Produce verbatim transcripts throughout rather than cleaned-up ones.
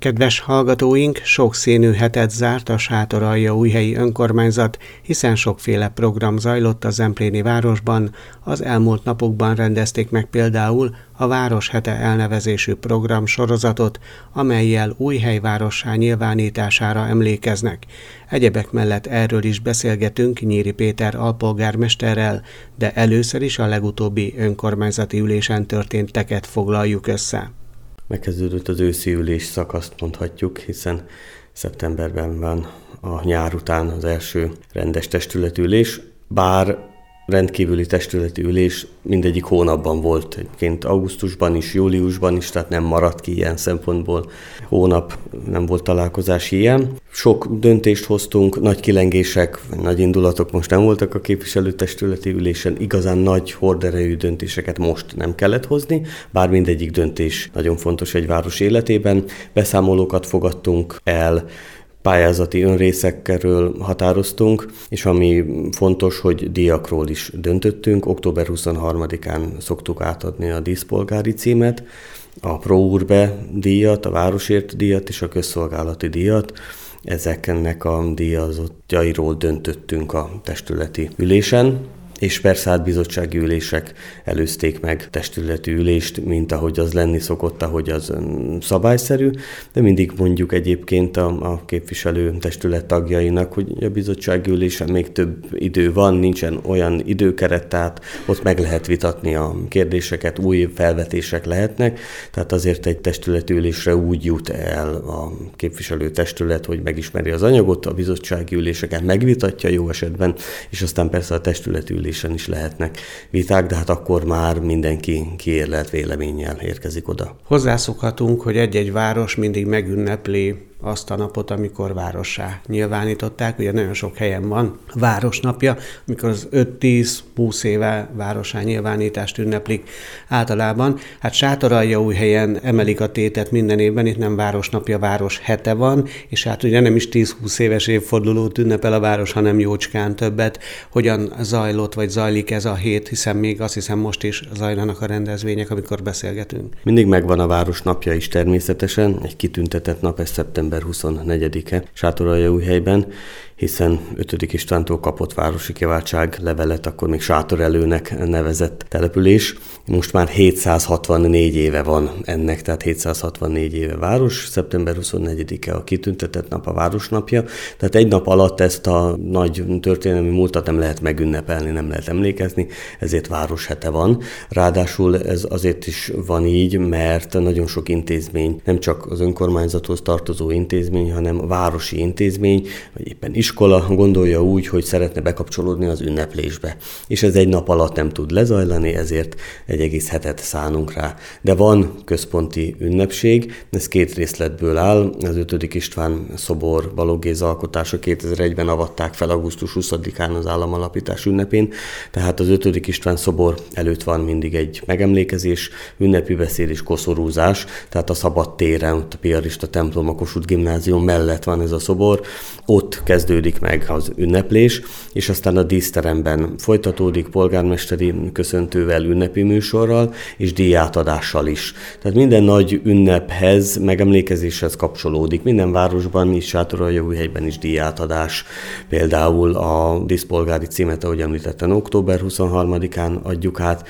Kedves hallgatóink, sokszínű hetet zárt a Sátoraljaújhelyi önkormányzat, hiszen sokféle program zajlott a zempléni városban. Az elmúlt napokban rendezték meg például a Városhete elnevezésű program sorozatot, amellyel Újhely várossá nyilvánítására emlékeznek. Egyebek mellett erről is beszélgetünk Nyíri Péter alpolgármesterrel, de először is a legutóbbi önkormányzati ülésen történteket foglaljuk össze. Megkezdődött az őszi ülés szakaszt mondhatjuk, hiszen szeptemberben van a nyár után az első rendes testületi ülés, bár rendkívüli testületi ülés mindegyik hónapban volt, egyébként augusztusban is, júliusban is, tehát nem maradt ki ilyen szempontból. Hónap nem volt találkozási ilyen. Sok döntést hoztunk, nagy kilengések, nagy indulatok most nem voltak a képviselőtestületi ülésen, igazán nagy horderejű döntéseket most nem kellett hozni, bár mindegyik döntés nagyon fontos egy város életében. Beszámolókat fogadtunk el, pályázati önrészekről határoztunk, és ami fontos, hogy díjakról is döntöttünk. október huszonharmadikán szoktuk átadni a díszpolgári címet, a Pro Urbe díjat, a Városért díjat és a közszolgálati díjat. Ezeknek a díjazottjairól döntöttünk a testületi ülésen, és persze hát bizottsági ülések előzték meg testületi ülést, mint ahogy az lenni szokott, ahogy az szabályszerű, de mindig mondjuk egyébként a, a képviselő testület tagjainak, hogy a bizottsági ülésen még több idő van, nincsen olyan időkeret, tehát ott meg lehet vitatni a kérdéseket, új felvetések lehetnek, tehát azért egy testületi ülésre úgy jut el a képviselő testület, hogy megismeri az anyagot, a bizottsági üléseken megvitatja jó esetben, és aztán persze a testületi ülés is lehetnek viták, de hát akkor már mindenki kiérlelt véleménnyel érkezik oda. Hozzászokhatunk, hogy egy-egy város mindig megünnepli azt a napot, amikor várossá nyilvánították. Ugye nagyon sok helyen van városnapja, amikor az öt-tíz-húsz éve várossá nyilvánítást ünneplik általában. Hát Sátoraljaújhelyen emelik a tétet minden évben, itt nem városnapja, városhete van, és hát ugye nem is tíz-húsz éves évfordulót ünnepel a város, hanem jócskán többet. Hogyan zajlott, vagy zajlik ez a hét, hiszen még azt hiszem most is zajlanak a rendezvények, amikor beszélgetünk. Mindig megvan a városnapja is természetesen, egy kitüntetett nap, ez szeptember huszonnegyedike Sátoraljaújhelyben, hiszen ötödik Istvántól kapott városi kiváltság levelet, akkor még Sátorelőnek nevezett település. Most már hétszázhatvannégy éve van ennek, tehát hétszázhatvannégy éve város, szeptember huszonnegyedike a kitüntetett nap, a városnapja, tehát egy nap alatt ezt a nagy történelmi múltat nem lehet megünnepelni, nem lehet emlékezni, ezért városhete van. Ráadásul ez azért is van így, mert nagyon sok intézmény, nem csak az önkormányzathoz tartozó intézmény, hanem a városi intézmény, vagy éppen iskola gondolja úgy, hogy szeretne bekapcsolódni az ünneplésbe. És ez egy nap alatt nem tud lezajlani, ezért egy egész hetet szánunk rá. De van központi ünnepség, ez két részletből áll. Az ötödik István szobor Balogh Géza alkotása kétezer-egyben avatták fel augusztus huszadikán az államalapítás ünnepén, tehát az ötödik István szobor előtt van mindig egy megemlékezés, ünnepi beszéd és koszorúzás, tehát a szabad téren, ott a piarista templom, a Kossuth gimnázium mellett van ez a szobor, ott kezdődik meg az ünneplés, és aztán a díszteremben folytatódik polgármesteri köszöntővel, ünnepi műsorral és díjátadással is. Tehát minden nagy ünnephez, megemlékezéshez kapcsolódik. Minden városban is, Sátoraljaújhelyben is díjátadás. Például a díszpolgári címet, ahogy említettem, október huszonharmadikán adjuk át,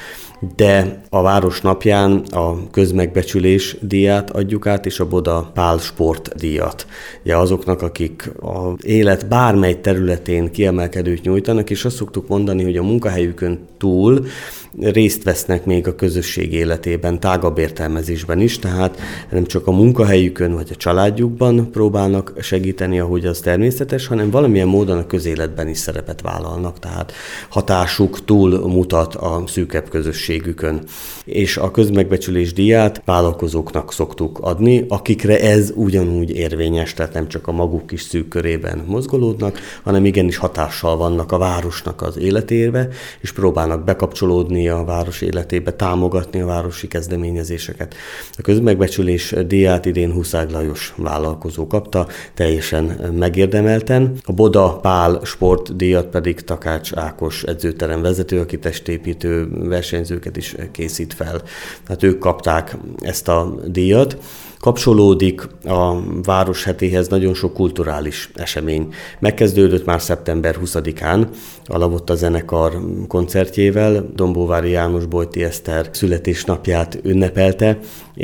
de a város napján a közmegbecsülés díját adjuk át, és a Boda Pál Sport díjat. Ugye azoknak, akik az élet bármely területén kiemelkedőt nyújtanak, és azt szoktuk mondani, hogy a munkahelyükön túl részt vesznek még a közösség életében, tágabb értelmezésben is, tehát nem csak a munkahelyükön vagy a családjukban próbálnak segíteni, ahogy az természetes, hanem valamilyen módon a közéletben is szerepet vállalnak, tehát hatásuk túl mutat a szűkebb közösségükön. És a közmegbecsülés díját vállalkozóknak szoktuk adni, akikre ez ugyanúgy érvényes, tehát nem csak a maguk kis szűk körében mozgolódnak, hanem igenis hatással vannak a városnak az életébe, és próbálnak bekapcsolódni a város életébe, támogatni a városi kezdeményezéseket. A közmegbecsülés díját idén Huszár Lajos vállalkozó kapta, teljesen megérdemelten. A Boda Pál sportdíjat pedig Takács Ákos edzőterem vezető, aki testépítő versenyzőket is készít fel. Tehát ők kapták ezt a díjat. Kapcsolódik a város hetéhez nagyon sok kulturális esemény. Megkezdődött már szeptember huszadikán a Lavotta zenekar koncertjével, Dombóvári János Bojti Eszter születésnapját ünnepelte,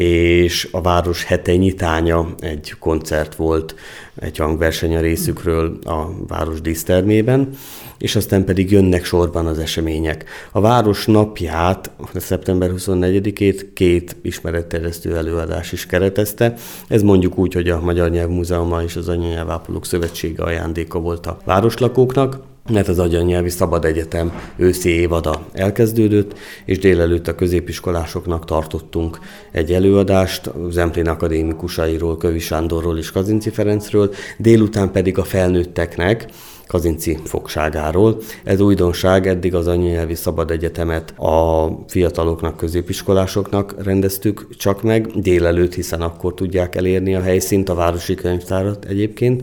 és a város hete nyitánya egy koncert volt, egy hangverseny a részükről a város dísztermében, és aztán pedig jönnek sorban az események. A város napját, szeptember huszonnegyedikét két ismeretterjesztő előadás is keretezte. Ez mondjuk úgy, hogy a Magyar Nyelvmúzeuma és az Anyanyelvápolók Szövetsége ajándéka volt a városlakóknak, mert az Anyanyelvi Szabad Egyetem őszi évada elkezdődött, és délelőtt a középiskolásoknak tartottunk egy előadást Zemplén akadémikusairól, Kövi Sándorról és Kazinczy Ferencről, délután pedig a felnőtteknek Kazinczy fogságáról. Ez újdonság, eddig az Anyanyelvi Szabad Egyetemet a fiataloknak, középiskolásoknak rendeztük csak meg délelőtt, hiszen akkor tudják elérni a helyszínt, a városi könyvtárat egyébként,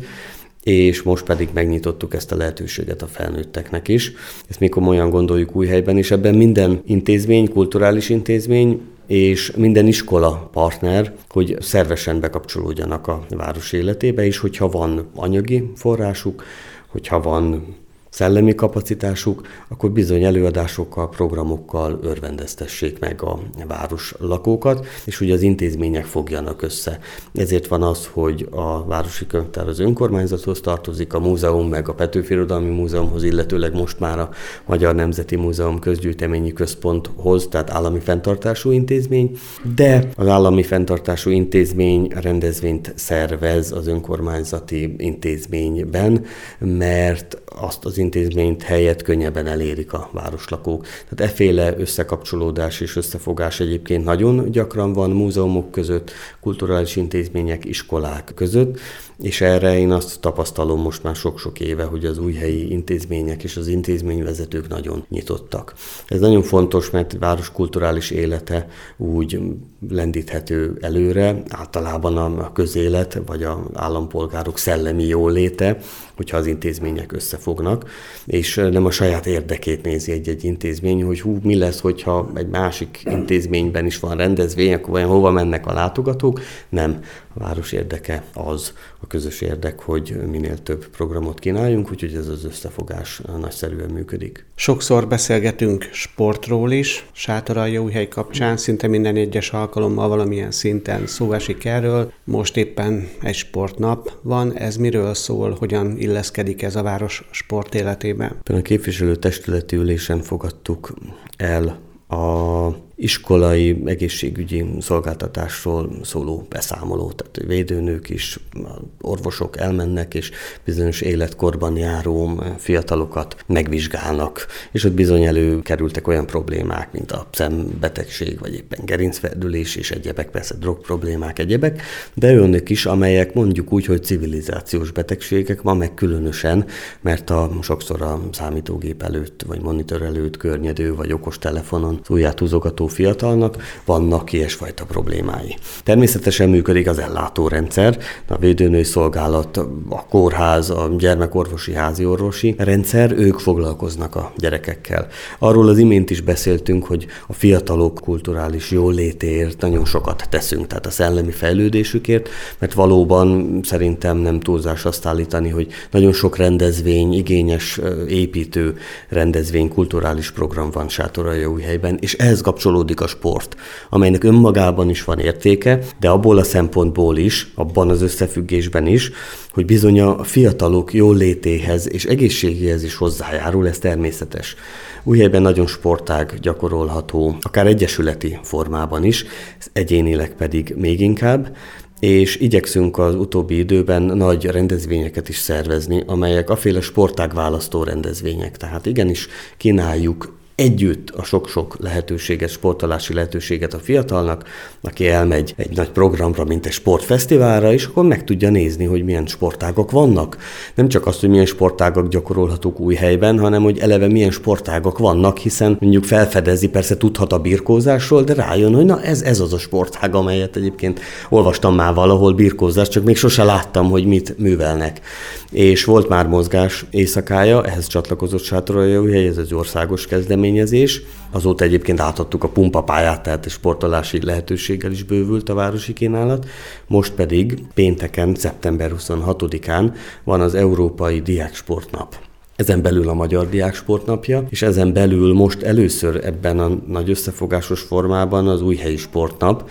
és most pedig megnyitottuk ezt a lehetőséget a felnőtteknek is. Ezt mi komolyan gondoljuk Újhelyben, és ebben minden intézmény, kulturális intézmény, és minden iskola partner, hogy szervesen bekapcsolódjanak a város életébe, és hogyha van anyagi forrásuk, hogyha van szellemi kapacitásuk, akkor bizony előadásokkal, programokkal örvendeztessék meg a város lakókat, és ugye az intézmények fogjanak össze. Ezért van az, hogy a Városi Könyvtár az önkormányzathoz tartozik, a múzeum meg a Petőfi Irodalmi Múzeumhoz, illetőleg most már a Magyar Nemzeti Múzeum Közgyűjteményi Központhoz, tehát állami fenntartású intézmény, de az állami fenntartású intézmény rendezvényt szervez az önkormányzati intézményben, mert azt az intézményt helyett könnyebben elérik a városlakók. Tehát efféle összekapcsolódás és összefogás egyébként nagyon gyakran van múzeumok között, kulturális intézmények, iskolák között, és erre én azt tapasztalom most már sok-sok éve, hogy az újhelyi intézmények és az intézményvezetők nagyon nyitottak. Ez nagyon fontos, mert a város kulturális élete úgy lendíthető előre, általában a közélet vagy az állampolgárok szellemi jóléte, hogyha az intézmények összefognak, és nem a saját érdekét nézi egy-egy intézmény, hogy hú, mi lesz, hogyha egy másik intézményben is van rendezvény, akkor vajon hova mennek a látogatók? Nem. A város érdeke az, a közös érdek, hogy minél több programot kínáljunk, úgyhogy ez az összefogás nagyszerűen működik. Sokszor beszélgetünk sportról is, Sátoraljaújhely kapcsán, szinte minden egyes alkalommal valamilyen szinten szó esik erről. Most éppen egy sportnap van, ez miről szól, hogyan illeszkedik ez a város sport életébe? A képviselő testületi ülésen fogadtuk el a iskolai egészségügyi szolgáltatásról szóló beszámoló, tehát védőnők is, orvosok elmennek, és bizonyos életkorban járó fiatalokat megvizsgálnak, és ott bizony előkerültek olyan problémák, mint a szembetegség, vagy éppen gerincferdülés, és egyebek, persze drog problémák, egyebek, de olyanok is, amelyek mondjuk úgy, hogy civilizációs betegségek, ma meg különösen, mert a, sokszor a számítógép előtt, vagy monitor előtt környedő, vagy okostelefonon ujját húzogató fiatalnak vannak ilyesfajta problémái. Természetesen működik az ellátórendszer, a védőnői szolgálat, a kórház, a gyermekorvosi, háziorvosi rendszer, ők foglalkoznak a gyerekekkel. Arról az imént is beszéltünk, hogy a fiatalok kulturális jólétért nagyon sokat teszünk, tehát a szellemi fejlődésükért, mert valóban szerintem nem túlzás azt állítani, hogy nagyon sok rendezvény, igényes, építő rendezvény, kulturális program van Sátoraljaújhelyben, és ehhez kapcsolódik a sport, amelynek önmagában is van értéke, de abból a szempontból is, abban az összefüggésben is, hogy bizony a fiatalok jólétéhez és egészségéhez is hozzájárul, ez természetes. Újhelyben nagyon sportág gyakorolható, akár egyesületi formában is, egyénileg pedig még inkább, és igyekszünk az utóbbi időben nagy rendezvényeket is szervezni, amelyek aféle sportág választó rendezvények. Tehát igenis kínáljuk együtt a sok-sok lehetőséget, sportolási lehetőséget a fiatalnak, aki elmegy egy nagy programra, mint egy sportfesztiválra, és akkor meg tudja nézni, hogy milyen sportágak vannak. Nem csak azt, hogy milyen sportágak gyakorolhatók Újhelyben, hanem hogy eleve milyen sportágak vannak, hiszen mondjuk felfedezi, persze tudhat a birkózásról, de rájön, hogy na ez, ez az a sportág, amelyet egyébként olvastam már valahol, birkózás, csak még sose láttam, hogy mit művelnek. És volt már mozgás éjszakája, ehhez csatlakozott Sátoraljaújhely, ez az országos kezdemény, kezdeményezés. Azóta egyébként átadtuk a pumpapályát, tehát a sportolási lehetőséggel is bővült a városi kínálat. Most pedig pénteken, szeptember huszonhatodikán van az Európai Diáksportnap. Ezen belül a Magyar Diáksportnapja, és ezen belül most először ebben a nagy összefogásos formában az Újhelyi Sportnap,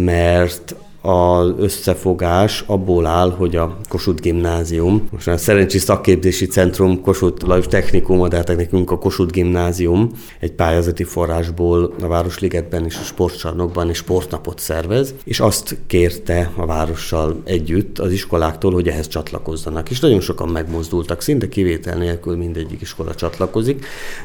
mert az összefogás abból áll, hogy a Kossuth Gimnázium, most a Szerencsés Szakképzési Centrum, Kossuth Lajos Technikum, de hát nekünk a Kossuth Gimnázium egy pályázati forrásból a Városligetben és a sportcsarnokban egy sportnapot szervez, és azt kérte a várossal együtt az iskoláktól, hogy ehhez csatlakozzanak. És nagyon sokan megmozdultak, szinte kivétel nélkül mindegyik iskola csatlakozik,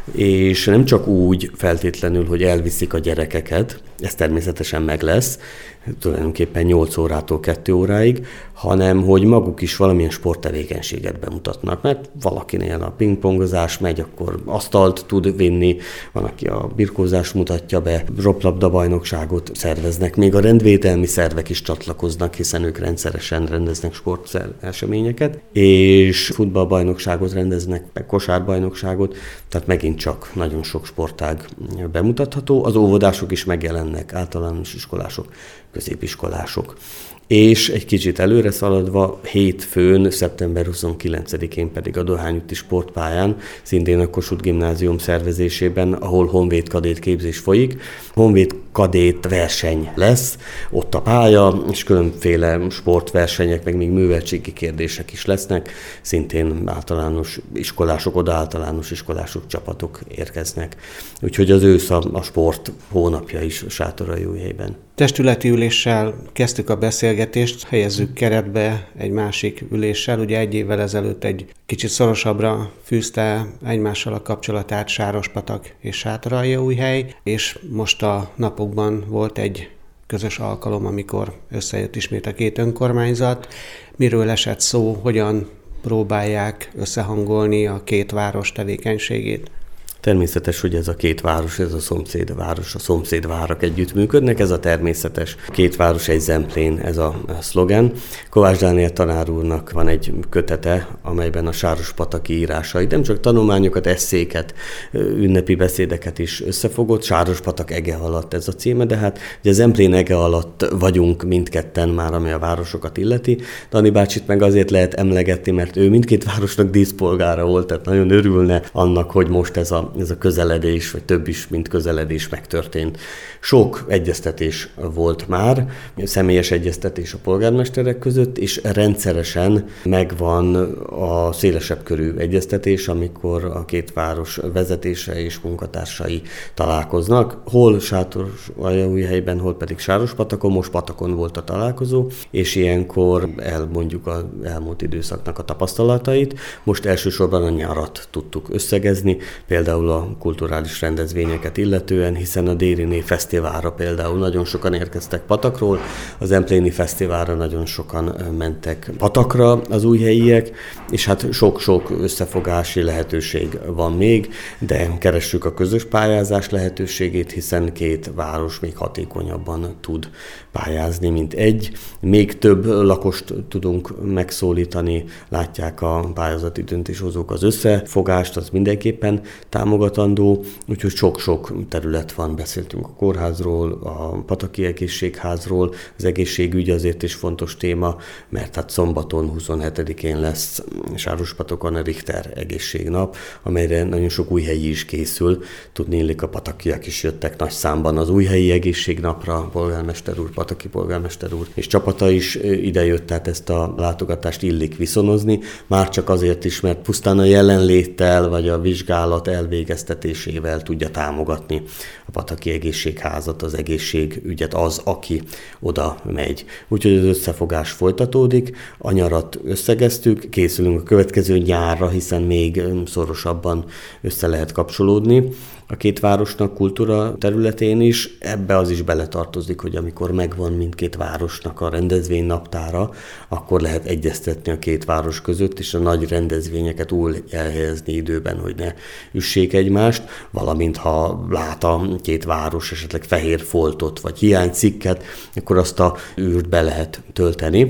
és nem csak úgy feltétlenül, hogy elviszik a gyerekeket, ez természetesen meg lesz, tulajdonképpen nyolc órától kettő óráig, hanem hogy maguk is valamilyen sporttevékenységet bemutatnak, mert valakinél a pingpongozás megy, akkor asztalt tud vinni, van, aki a birkózást mutatja be, röplabda bajnokságot szerveznek, még a rendvédelmi szervek is csatlakoznak, hiszen ők rendszeresen rendeznek sporteseményeket, és futballbajnokságot rendeznek, meg kosárbajnokságot, tehát megint csak nagyon sok sportág bemutatható. Az óvodások is megjelennek, általános iskolások, középiskolások. És egy kicsit előre szaladva, hétfőn, szeptember huszonkilencedikén pedig a Dohány úti sportpályán, szintén a Kossuth Gimnázium szervezésében, ahol honvéd kadét képzés folyik, honvéd kadét verseny lesz, ott a pálya, és különféle sportversenyek, meg még műveltségi kérdések is lesznek, szintén általános iskolások, oda általános iskolások csapatok érkeznek. Úgyhogy az ősz a, a sport hónapja is Sátoraljaújhelyben. Testületi üléssel kezdtük a beszélgetést, helyezzük keretbe egy másik üléssel. Ugye egy évvel ezelőtt egy kicsit szorosabbra fűzte egymással a kapcsolatát Sárospatak és Sátoraljaújhely, és most a napokban volt egy közös alkalom, amikor összejött ismét a két önkormányzat. Miről esett szó, hogyan próbálják összehangolni a két város tevékenységét? Természetes, hogy ez a két város, ez a szomszédváros, a szomszédvárak együttműködnek, ez a természetes. Két város, egy Zemplén, ez a szlogen. Kovács Dániel tanár úrnak van egy kötete, amelyben a sárospataki írásait, nem csak tanulmányokat, esszéket, ünnepi beszédeket is összefogott. Sárospatak ege alatt ez a címe, de hát ugye Zemplén ege alatt vagyunk mindketten már, ami a városokat illeti. Dani bácsit meg azért lehet emlegetni, mert ő mindkét városnak díszpolgára volt, tehát nagyon örülne annak, hogy most ez a ez a közeledés, vagy több is, mint közeledés megtörtént. Sok egyeztetés volt már, személyes egyeztetés a polgármesterek között, és rendszeresen megvan a szélesebb körű egyeztetés, amikor a két város vezetése és munkatársai találkoznak. Hol Sátoraljaújhelyben, hol pedig Sárospatakon, most Patakon volt a találkozó, és ilyenkor elmondjuk az elmúlt időszaknak a tapasztalatait. Most elsősorban a nyarat tudtuk összegezni, például a kulturális rendezvényeket illetően, hiszen a Dériné Fesztiválra például nagyon sokan érkeztek Patakról, az Zempléni Fesztiválra nagyon sokan mentek Patakra az újhelyiek, és hát sok-sok összefogási lehetőség van még, de keressük a közös pályázás lehetőségét, hiszen két város még hatékonyabban tud pályázni, mint egy. Még több lakost tudunk megszólítani, látják a pályázati döntéshozók az összefogást, az mindenképpen támogatandó, úgyhogy sok-sok terület van, beszéltünk a kórházról, a Pataki Egészségházról, az egészségügy azért is fontos téma, mert hát szombaton huszonhetedikén lesz Sárospatokon a Richter egészségnap, amelyre nagyon sok újhelyi is készül. Tudnélik, a patakiak is jöttek nagy számban az újhelyi egészségnapra, polgármester úr, Pataki polgármester úr, és csapata is idejött, tehát ezt a látogatást illik viszonozni, már csak azért is, mert pusztán a jelenléttel vagy a vizsgálat elvégeztetésével tudja támogatni a Pataki Egészségházat, az egészségügyet az, aki oda megy. Úgyhogy az összefogás folytatódik, a nyarat összegeztük, készülünk a következő nyárra, hiszen még szorosabban össze lehet kapcsolódni a két városnak kultúra területén is. Ebbe az is beletartozik, hogy amikor megvan mindkét városnak a rendezvénynaptára, akkor lehet egyeztetni a két város között, és a nagy rendezvényeket úgy elhelyezni időben, hogy ne üssék egymást, valamint ha lát a két város esetleg fehér foltot, vagy hiánycikket, akkor azt a űrt be lehet tölteni.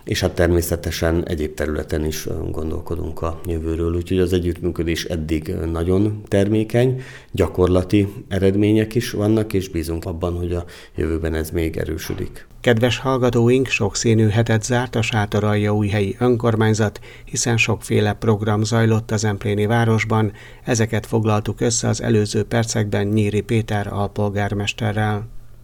és hát természetesen egyéb területen is gondolkodunk a jövőről, úgyhogy az együttműködés eddig nagyon termékeny, gyakorlati eredmények is vannak, és bízunk abban, hogy a jövőben ez még erősödik. Kedves hallgatóink, sokszínű hetet zárt a Sátoraljaújhelyi önkormányzat, hiszen sokféle program zajlott az Zempléni városban, ezeket foglaltuk össze az előző percekben Nyíri Péter alpolgármesterrel.